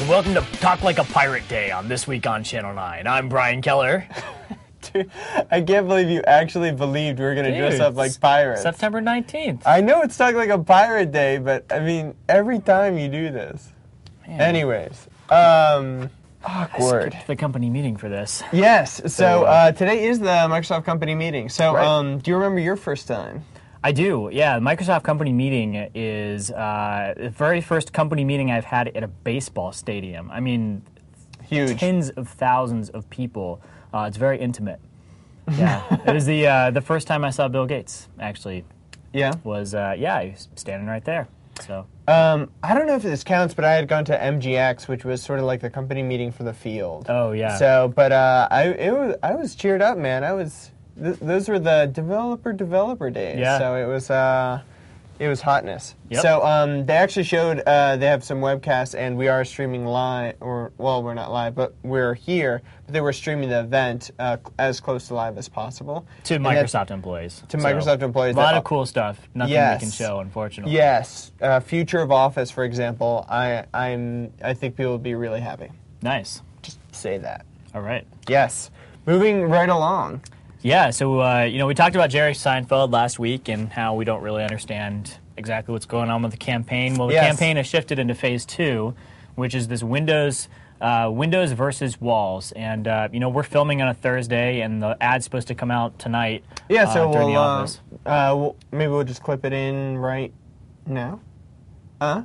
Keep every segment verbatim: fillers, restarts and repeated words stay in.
and welcome to Talk Like a Pirate Day on This Week on Channel nine. I'm Brian Keller. Dude, I can't believe you actually believed we were going to dress up like pirates. September nineteenth. I know it's Talk Like a Pirate Day, but I mean, every time you do this. Man. Anyways, um, awkward. I skipped the company meeting for this. Yes, so uh, today is the Microsoft company meeting. So right. um, do you remember your first time? I do, yeah. The Microsoft company meeting is uh, the very first company meeting I've had at a baseball stadium. I mean, huge. Tens of thousands of people. Uh, it's very intimate. Yeah, it was the uh, the first time I saw Bill Gates. Actually, yeah, was uh, yeah, he was standing right there. So um, I don't know if this counts, but I had gone to M G X, which was sort of like the company meeting for the field. Oh yeah. So, but uh, I it was I was cheered up, man. I was. Th those were the developer developer days. Yeah. So it was uh, it was hotness. Yep. So um, they actually showed uh, they have some webcasts, and we are streaming live, or well, we're not live, but we're here. But they were streaming the event uh, as close to live as possible to Microsoft employees. To so Microsoft employees. A lot that, of cool stuff. Nothing yes. we can show, unfortunately. Yes. Uh, future of Office, for example. I I'm I think people will be really happy. Nice. Just say that. All right. Yes. Moving right along. Yeah, so, uh, you know, we talked about Jerry Seinfeld last week and how we don't really understand exactly what's going on with the campaign. Well, the yes. campaign has shifted into phase two, which is this Windows uh, Windows versus walls. And, uh, you know, we're filming on a Thursday, and the ad's supposed to come out tonight. Yeah, so uh, during we'll, the uh, office. uh, we'll, maybe we'll just clip it in right now. Huh?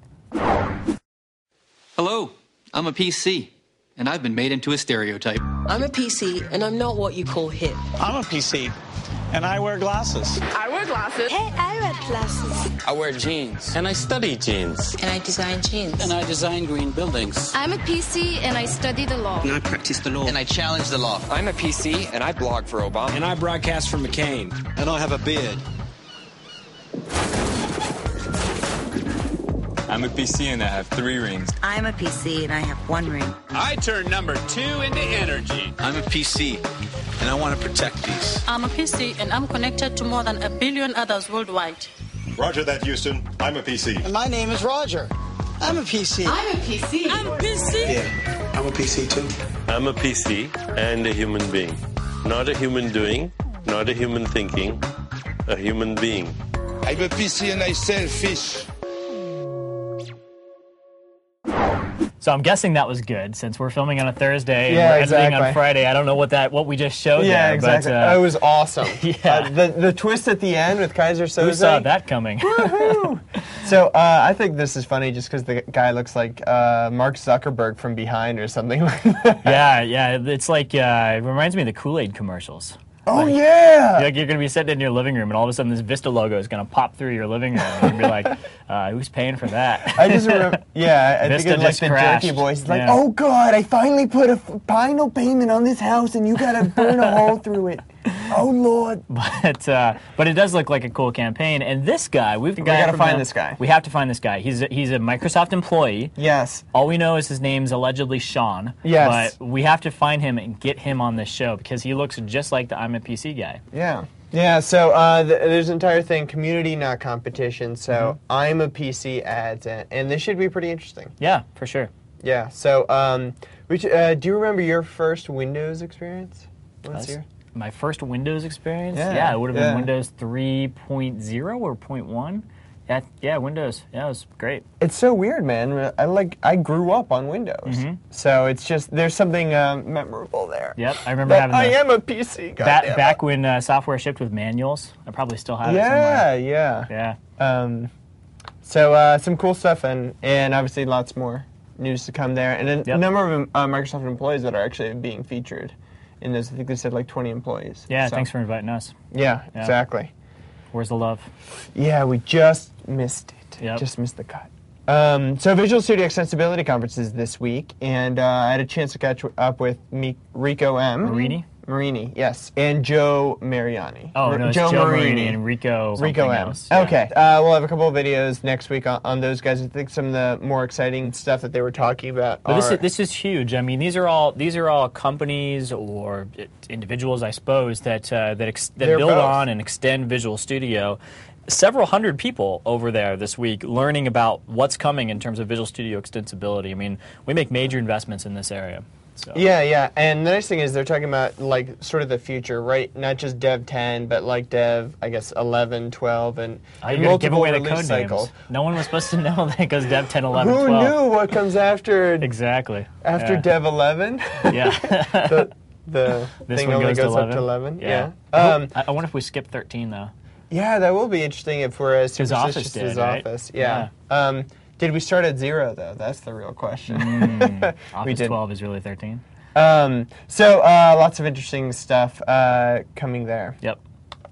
Hello, I'm a P C. And I've been made into a stereotype. I'm a P C, and I'm not what you call hip. I'm a P C, and I wear glasses. I wear glasses. Hey, I wear glasses. I wear jeans. And I study jeans. And I design jeans. And I design green buildings. I'm a P C, and I study the law. And I practice the law. And I challenge the law. I'm a P C, and I blog for Obama. And I broadcast for McCain. And I have a beard. I'm a P C and I have three rings. I'm a P C and I have one ring. I turn number two into energy. I'm a P C and I want to protect peace. I'm a P C and I'm connected to more than a billion others worldwide. Roger that, Houston. I'm a P C. And my name is Roger. I'm a P C. I'm a P C. I'm a P C. Yeah, I'm a P C too. I'm a P C and a human being. Not a human doing, not a human thinking, a human being. I'm a P C and I sell fish. So I'm guessing that was good, since we're filming on a Thursday and yeah, we're exactly. editing on Friday. I don't know what that what we just showed yeah, there. exactly. But, uh, it was awesome. yeah. Uh, the, the twist at the end with Kaiser Soze. Who saw that coming? So uh, I think this is funny just because the guy looks like uh, Mark Zuckerberg from behind or something like that. Yeah, yeah. It's like, uh, it reminds me of the Kool-Aid commercials. Oh, like, yeah! Like you're going to be sitting in your living room, and all of a sudden this Vista logo is going to pop through your living room, and you'll be like, uh, who's paying for that? I just remember, yeah, I Vista think it's like the crashed. Jerky Boys. It's like, yeah. oh, God, I finally put a final payment on this house, and you got to burn a hole through it. Oh, Lord. But uh, but it does look like a cool campaign. And this guy, we've we got to find the, this guy. We have to find this guy. He's a, he's a Microsoft employee. Yes. All we know is his name's allegedly Sean. Yes. But we have to find him and get him on this show because he looks just like the I'm a P C guy. Yeah. Yeah, so uh, th there's an entire thing, community, not competition. So mm-hmm. I'm a P C ads, and, and this should be pretty interesting. Yeah, for sure. Yeah, so um, which, uh, do you remember your first Windows experience? What's your? My first Windows experience? Yeah, yeah it would have yeah. been Windows three point oh or point one. Yeah, yeah, Windows. Yeah, it was great. It's so weird, man. I like I grew up on Windows, mm-hmm. so it's just there's something um, memorable there. Yep, I remember that having. I the, am a P C. Ba back when uh, software shipped with manuals, I probably still have yeah, it somewhere. Yeah, yeah, yeah. Um, so uh, some cool stuff, and and obviously lots more news to come there, and a yep. number of uh, Microsoft employees that are actually being featured in this. I think they said like twenty employees. Yeah, so. thanks for inviting us. Yeah, yeah, exactly. Where's the love? Yeah, we just missed it. Yep. Just missed the cut. Um, so Visual Studio Extensibility Conference is this week, and uh, I had a chance to catch up with me, Rico M. Marini? Marini, yes, and Joe Mariani. Oh, no, it's Joe, Joe Marini. Marini and Rico Rico M. Else. Yeah. Okay, uh, we'll have a couple of videos next week on, on those guys. I think some of the more exciting stuff that they were talking about. But are, this is this is huge. I mean, these are all these are all companies or individuals, I suppose, that uh, that ex that build both. on and extend Visual Studio. Several hundred people over there this week learning about what's coming in terms of Visual Studio extensibility. I mean, we make major investments in this area. So. Yeah, yeah, and the nice thing is they're talking about, like, sort of the future, right? Not just Dev ten, but, like, Dev, I guess, eleven, twelve, and oh, you're multiple give away the release code cycle. Names. No one was supposed to know that it goes Dev ten, eleven, Who twelve. Who knew what comes after? Exactly. After yeah. Dev eleven? Yeah. the the this thing one only goes, goes to up to eleven? Yeah. yeah. Um, I, I wonder if we skip thirteen, though. Yeah, that will be interesting if we're as superstitious did, as right? Office. Yeah. yeah. Um, did we start at zero, though? That's the real question. Mm. Office we did. twelve is really thirteen. Um, so uh, lots of interesting stuff uh, coming there. Yep.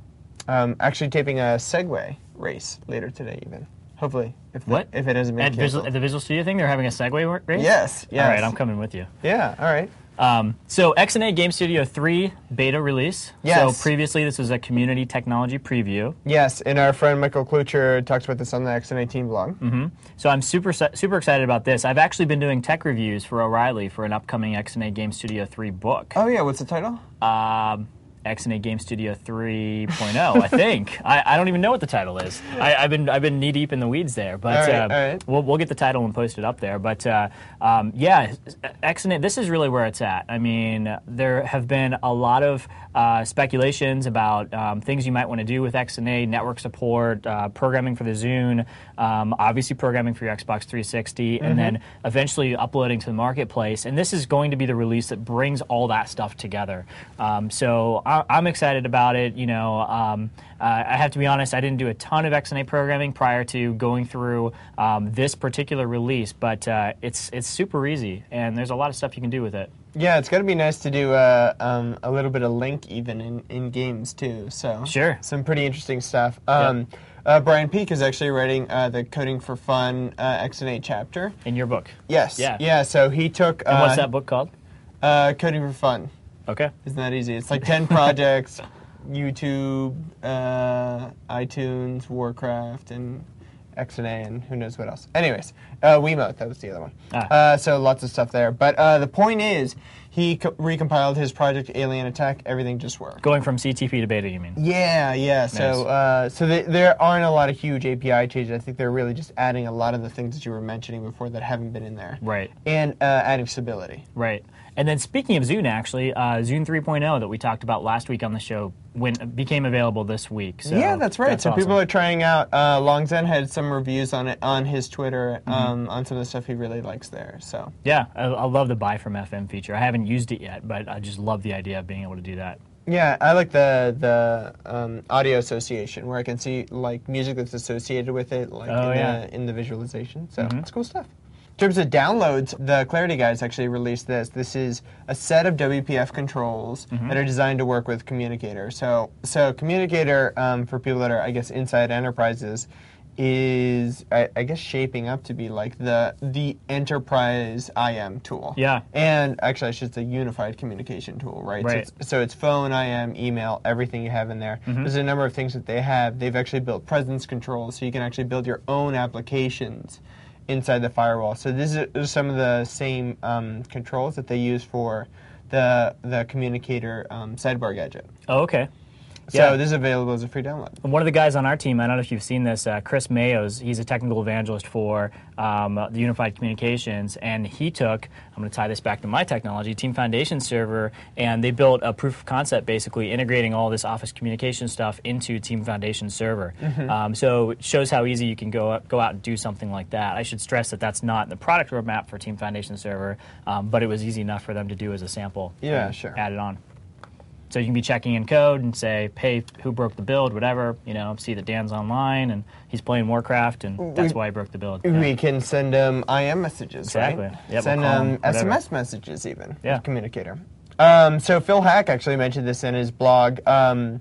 Um, actually taping a Segway race later today, even. Hopefully, if the, what? if it hasn't been at, Visual, at the Visual Studio thing, they're having a Segway race? Yes, yes. All right, I'm coming with you. Yeah, all right. Um, so X N A Game Studio three beta release. Yes. So previously this was a community technology preview. Yes, and our friend Michael Klucher talks about this on the X N A team blog. Mm-hmm. So I'm super super excited about this. I've actually been doing tech reviews for O'Reilly for an upcoming X N A Game Studio three book. Oh yeah, what's the title? Um, X N A Game Studio three point oh, I think. I, I don't even know what the title is. I, I've been I've been knee deep in the weeds there, but all right, uh, all right. we'll we'll get the title and post it up there. But uh, um, yeah, X N A. This is really where it's at. I mean, there have been a lot of uh, speculations about um, things you might want to do with X N A, network support, uh, programming for the Zune, um, obviously programming for your Xbox three sixty, mm-hmm. and then eventually uploading to the marketplace. And this is going to be the release that brings all that stuff together. Um, so. I, I'm excited about it. You know, um, uh, I have to be honest, I didn't do a ton of X N A programming prior to going through um, this particular release, but uh, it's it's super easy, and there's a lot of stuff you can do with it. Yeah, it's got to be nice to do uh, um, a little bit of Link even in, in games too. So sure, some pretty interesting stuff. Um, yep. uh, Brian Peake is actually writing uh, the Coding for Fun uh, X N A chapter. In your book? Yes. Yeah. Yeah. So he took. Uh, and what's that book called? Uh, Coding for Fun. Okay. Isn't that easy? It's like ten projects, YouTube, uh, iTunes, Warcraft, and X N A, and who knows what else. Anyways, uh, Wiimote, that was the other one. Ah. Uh, so lots of stuff there. But uh, the point is, he co recompiled his project Alien Attack. Everything just worked. Going from C T P to beta, you mean? Yeah, yeah. Nice. So, uh, so they, there aren't a lot of huge A P I changes. I think they're really just adding a lot of the things that you were mentioning before that haven't been in there. Right. And uh, adding stability. Right. And then speaking of Zune, actually, uh, Zune three point oh that we talked about last week on the show went, became available this week. So yeah, that's right. That's so awesome. People are trying out. Uh, Long Zen had some reviews on it on his Twitter, mm-hmm. um, on some of the stuff he really likes there. So yeah, I, I love the buy from F M feature. I haven't used it yet, but I just love the idea of being able to do that. Yeah, I like the the um, audio association where I can see like music that's associated with it, like oh, in, yeah. the, in the visualization. So mm-hmm. it's cool stuff. In terms of downloads, the Clarity guys actually released this. This is a set of W P F controls mm-hmm. that are designed to work with Communicator. So, so Communicator, um, for people that are, I guess, inside enterprises, is, I, I guess, shaping up to be like the the enterprise I M tool. Yeah. And actually, I should say unified communication tool, right? Right. So it's, so it's phone, I M, email, everything you have in there. Mm-hmm. There's a number of things that they have. They've actually built presence control, so you can actually build your own applications inside the firewall. So these are some of the same um, controls that they use for the the Communicator um, sidebar gadget. Oh, okay. So yeah. This is available as a free download. One of the guys on our team, I don't know if you've seen this, uh, Chris Mayos, he's a technical evangelist for um, the Unified Communications, and he took, I'm going to tie this back to my technology, Team Foundation server, and they built a proof of concept basically integrating all this Office communication stuff into Team Foundation server. Mm-hmm. um, so it shows how easy you can go up, go out and do something like that. I should stress that that's not the product roadmap for Team Foundation server, um, but it was easy enough for them to do as a sample. Yeah, sure. Add it on. So you can be checking in code and say, hey, who broke the build, whatever, you know, see that Dan's online and he's playing Warcraft and that's we, why he broke the build. We yeah. can send him I M messages, exactly. right? Yep, send we'll him him, S M S messages even yeah. with Communicator. Um, so Phil Hack actually mentioned this in his blog. Um,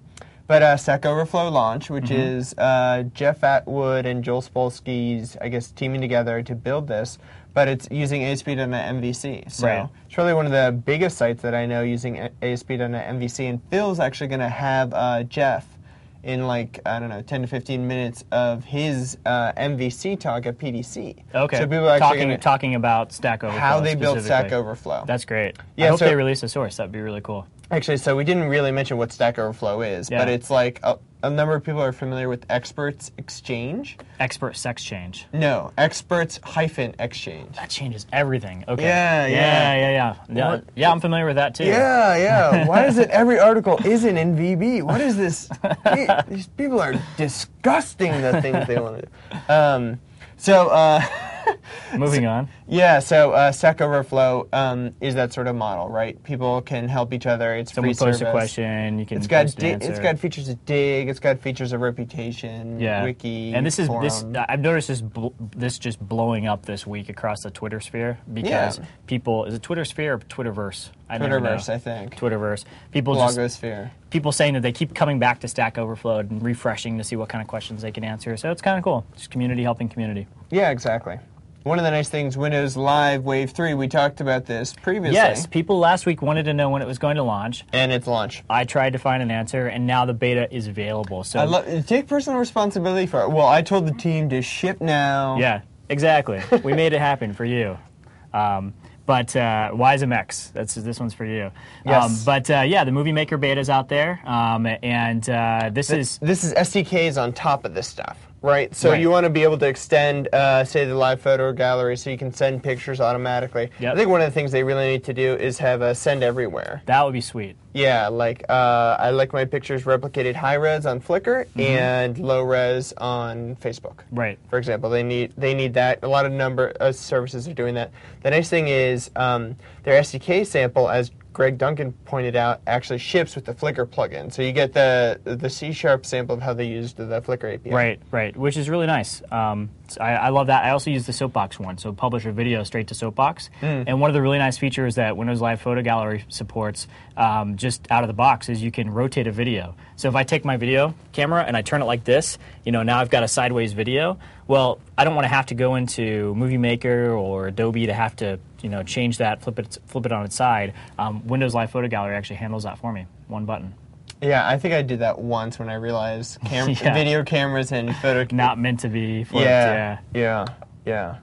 But uh, Stack Overflow launch, which Mm-hmm. is uh, Jeff Atwood and Joel Spolsky's, I guess, teaming together to build this. But it's using A S P dot net M V C. So Right. it's really one of the biggest sites that I know using A S P dot net M V C. And Phil's actually going to have uh, Jeff in like, I don't know, ten to fifteen minutes of his uh, M V C talk at P D C. Okay. So people are actually talking gonna, talking about Stack Overflow. how they built Stack specifically. Overflow. That's great. Yeah, I hope so- they release a source. That'd be really cool. Actually, so we didn't really mention what Stack Overflow is, Yeah. but it's like a, a number of people are familiar with Experts Exchange. Expert sex change. No, Experts hyphen Exchange. That changes everything. Okay. Yeah, yeah, yeah. yeah, yeah. Yeah, What? yeah I'm familiar with that too. Yeah, yeah. Why is it every article isn't in V B? What is this? These people are disgusting, the things they want to do. Um, so, uh, Moving so, on. Yeah, so uh, Stack Overflow um, is that sort of model, right? People can help each other. It's Someone free posts service. a question, you can It's got post an di- answer. it's got features of Dig. It's got features of Reputation. Yeah. Wiki. And this is forum. this. I've noticed this bl- this just blowing up this week across the Twitter sphere because Yeah. people is it Twitter sphere or Twitterverse? I never know. Twitterverse, I think. Twitterverse. People just Blogosphere. people saying that they keep coming back to Stack Overflow and refreshing to see what kind of questions they can answer. So it's kind of cool. Just community helping community. Yeah, exactly. One of the nice things, Windows Live Wave three, we talked about this previously. Yes, people last week wanted to know when it was going to launch. And it's launched. I tried to find an answer, and now the beta is available. So I lo- take personal responsibility for it. Well, I told the team to ship now. yeah, exactly. We made it happen for you. Um, but uh, WiseMX, that's this one's for you. Yes. Um, but uh, yeah, the Movie Maker beta is out there, um, and uh, this Th- is This is S D Ks on top of this stuff. Right, so Right. you want to be able to extend, uh, say, the live photo gallery, so you can send pictures automatically. Yep. I think one of the things they really need to do is have a send everywhere. that would be sweet. Yeah, like uh, I like my pictures replicated high res on Flickr Mm-hmm. and low res on Facebook. Right. For example, they need they need that. A lot of number of services are doing that. The nice thing is um, their S D K sample, as Greg Duncan pointed out, actually ships with the Flickr plugin. So you get the the C sharp sample of how they used the Flickr A P I. Right, right, which is really nice. Um, I, I love that. I also use the Soapbox one, so publish a video straight to Soapbox. Mm. And one of the really nice features that Windows Live Photo Gallery supports, um, just out of the box, is you can rotate a video. So if I take my video camera and I turn it like this, you know, now I've got a sideways video. Well, I don't want to have to go into Movie Maker or Adobe to have to, you know, change that, flip it, flip it on its side. Um, Windows Live Photo Gallery actually handles that for me. One button. Yeah, I think I did that once when I realized cam- Yeah. video cameras and photo Not meant to be flipped. Yeah, yeah, yeah.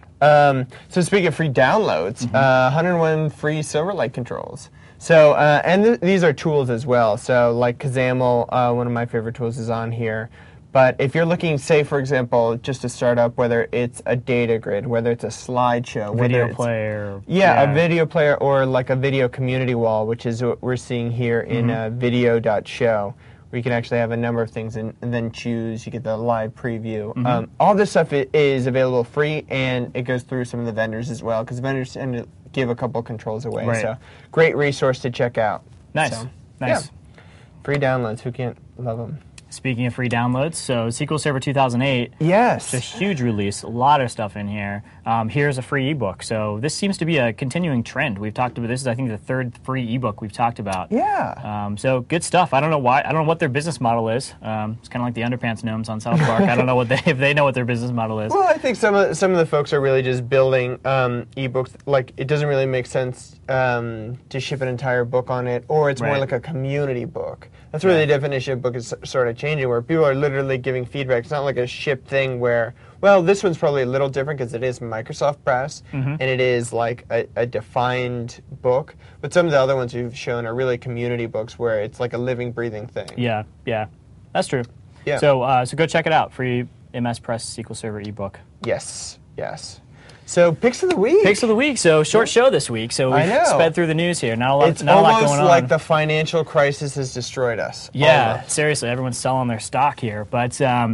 Um, so speaking of free downloads, Mm-hmm. uh, one hundred one free Silverlight controls. So, uh, and th- these are tools as well. So like Kazaml, uh, one of my favorite tools, is on here. But if you're looking, say, for example, just to start up, whether it's a data grid, whether it's a slideshow, whether Video it's, player. Yeah, a video player or like a video community wall, which is what we're seeing here in Mhm. uh, video dot show, where you can actually have a number of things and, and then choose. You get the live preview. Mhm. Um, all this stuff i- is available free, and it goes through some of the vendors as well, because vendors tend to give a couple controls away. Right. So great resource to check out. Nice, So, nice. yeah. Free downloads. Who can't love them? Speaking of free downloads, so S Q L Server two thousand eight, Yes. it's a huge release, a lot of stuff in here. Um, here's a free ebook. So this seems to be a continuing trend. We've talked about this is I think the third free ebook we've talked about. Yeah. Um, so good stuff. I don't know why. I don't know what their business model is. Um, it's kind of like the Underpants Gnomes on South Park. I don't know what they if they know what their business model is. Well, I think some of some of the folks are really just building um, ebooks. Like, it doesn't really make sense um, to ship an entire book on it, or it's more Right. like a community book. That's where Yeah. the definition of book is sort of changing, where people are literally giving feedback. It's not like a shipped thing where, well, this one's probably a little different because it is Microsoft Press, Mhm. and it is like a, a defined book. But some of the other ones you've shown are really community books where it's like a living, breathing thing. Yeah, yeah, that's true. Yeah. So uh, so go check it out. Free M S Press S Q L Server ebook. Yes, yes. So, picks of the week. Picks of the week. So short show this week. So I we've know. sped through the news here. Not a lot. It's not a lot almost going on. like the financial crisis has destroyed us. Yeah, Almost. seriously, everyone's selling their stock here. But um,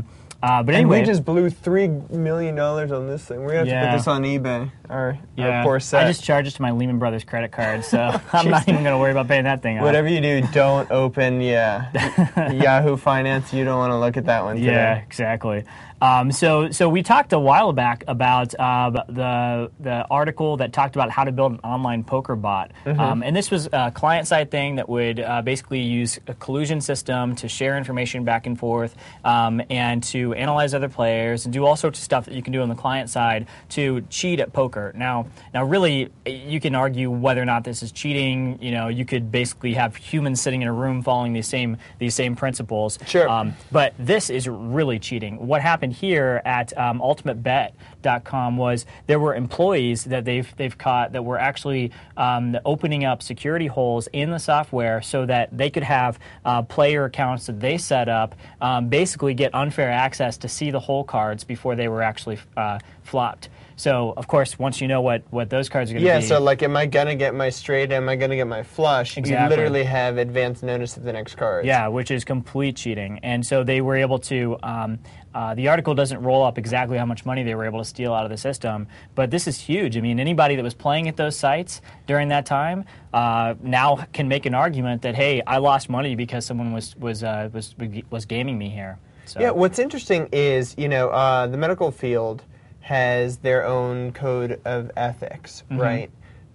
Uh, but and anyway, we just blew three million dollars on this thing. We're gonna have yeah. to put this on eBay. Our, yeah. our poor set. I just charged it to my Lehman Brothers credit card, so I'm not even gonna worry about paying that thing. Whatever you do, don't open yeah Yahoo Finance. You don't want to look at that one today. Yeah, exactly. Um, so, so we talked a while back about uh, the the article that talked about how to build an online poker bot, mm-hmm. um, and this was a client-side thing that would uh, basically use a collusion system to share information back and forth, um, and to analyze other players and do all sorts of stuff that you can do on the client side to cheat at poker. Now, now, really, you can argue whether or not this is cheating. You know, you could basically have humans sitting in a room following these same these same principles. Sure. Um, but this is really cheating. What happened here at um, ultimate bet dot com was there were employees that they've they've caught that were actually um, opening up security holes in the software so that they could have uh, player accounts that they set up, um, basically get unfair access to see the hole cards before they were actually uh, flopped. So, of course, once you know what, what those cards are going to yeah, be... Yeah, so, like, am I going to get my straight, am I going to get my flush? Exactly. You literally have advance notice of the next card. Yeah, which is complete cheating. And so they were able to... Um, uh, the article doesn't roll up exactly how much money they were able to steal out of the system, but this is huge. I mean, anybody that was playing at those sites during that time uh, now can make an argument that, hey, I lost money because someone was, was, uh, was, was gaming me here. So. Yeah, what's interesting is, you know, uh, the medical field has their own code of ethics, mm-hmm. right?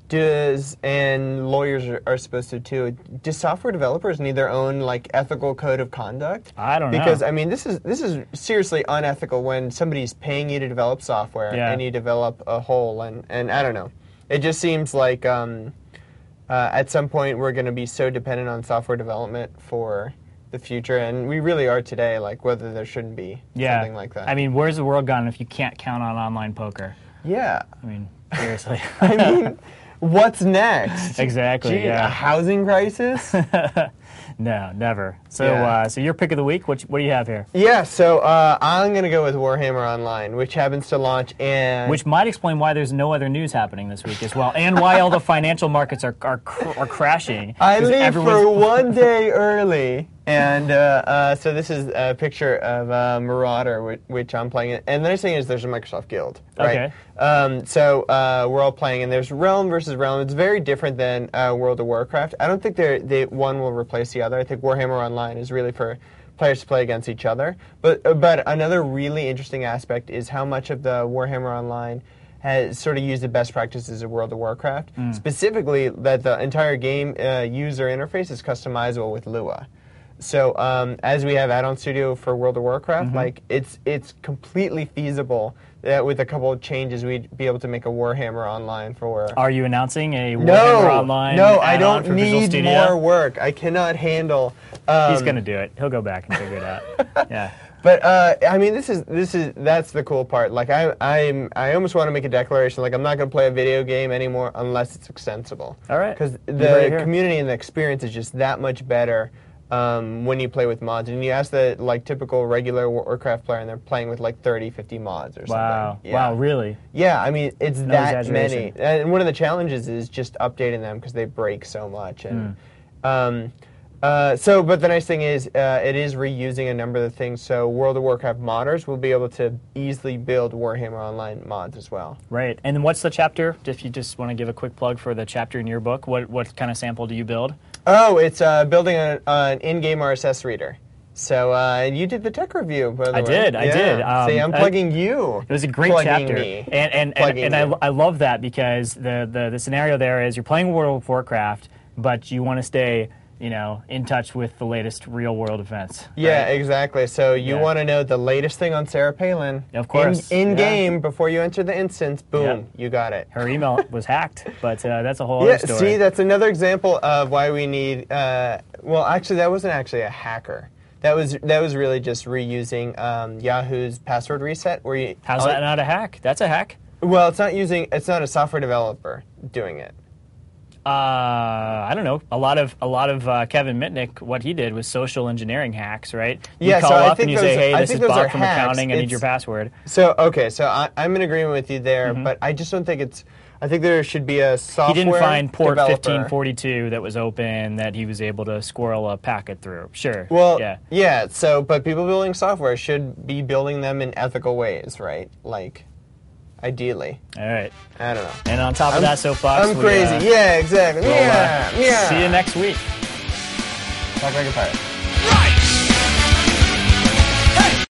Does and lawyers are, are supposed to too. Do software developers need their own like ethical code of conduct? I don't because, know. Because I mean, this is this is seriously unethical when somebody's paying you to develop software yeah. and you develop a hole, and and I don't know. It just seems like um, uh, at some point we're going to be so dependent on software development for the future, and we really are today, like whether there shouldn't be yeah. something like that. I mean, where's the world gone if you can't count on online poker? Yeah. I mean, seriously. I mean, what's next? Exactly, Gee, yeah. A housing crisis? No, never. So, yeah. uh, so your pick of the week, what, what do you have here? Yeah, so uh, I'm going to go with Warhammer Online, which happens to launch and... Which might explain why there's no other news happening this week as well, and why all the financial markets are are, cr- are crashing. I leave for one day early, and uh, uh, so this is a picture of uh, Marauder, which, which I'm playing. And the nice thing is there's a Microsoft Guild, right? Okay. Um, so uh, we're all playing, and there's Realm versus Realm. It's very different than uh, World of Warcraft. I don't think they're, they one will replace the other. I think Warhammer Online is really for players to play against each other. But uh, but another really interesting aspect is how much of the Warhammer Online has sort of used the best practices of World of Warcraft. Mm. Specifically, that the entire game uh, user interface is customizable with Lua. So um, as we have Add-on Studio for World of Warcraft, mm-hmm. like it's it's completely feasible that with a couple of changes we'd be able to make a Warhammer Online for. Are you announcing a Warhammer no, Online? No, I don't for need more work. I cannot handle. Um, He's gonna do it. He'll go back and figure it out. Yeah. But uh, I mean, this is this is that's the cool part. Like I I'm I almost want to make a declaration. Like I'm not going to play a video game anymore unless it's extensible. All right. Because the community and the experience is just that much better. Um, when you play with mods, and you ask the like typical regular Warcraft player, and they're playing with like thirty, fifty mods or something. Wow! Yeah. Wow! Really? Yeah. I mean, it's no that many, and one of the challenges is just updating them because they break so much. And mm. um, uh, so, but the nice thing is, uh, it is reusing a number of the things. So, World of Warcraft modders will be able to easily build Warhammer Online mods as well. Right. And then what's the chapter? If you just want to give a quick plug for the chapter in your book, what what kind of sample do you build? Oh, it's uh, building a, uh, an in-game R S S reader. So uh, you did the tech review, by the I way. did, I yeah. did. Um, See, I'm plugging uh, you. It was a great chapter, me. and and and, and I, I love that because the, the the scenario there is you're playing World of Warcraft, but you want to stay, you know, in touch with the latest real-world events. Right? Yeah, exactly. So you yeah. want to know the latest thing on Sarah Palin. Of course. In, in yeah. game, before you enter the instance, boom, yeah. you got it. Her email was hacked, but uh, that's a whole yeah, other story. See, that's another example of why we need, uh, well, actually, that wasn't actually a hacker. That was that was really just reusing um, Yahoo's password reset. Where you How's that not a hack? That's a hack. Well, it's not using, it's not a software developer doing it. Uh, I don't know. A lot of a lot of uh, Kevin Mitnick, what he did was social engineering hacks, right? You yeah, call so up I think and you those, say, "Hey, I this think is those Bob are from hacks. accounting. I it's, need your password." So okay, so I, I'm in agreement with you there, mm-hmm. but I just don't think it's. I think there should be a software He didn't find port developer. fifteen forty-two that was open that he was able to squirrel a packet through. Sure. Well, yeah. yeah. So, but people building software should be building them in ethical ways, right? Like, ideally. All right. I don't know. And on top of I'm, that soapbox, I'm we, crazy. Uh, yeah, exactly. We'll, yeah, uh, yeah. See you next week. Talk like a pirate.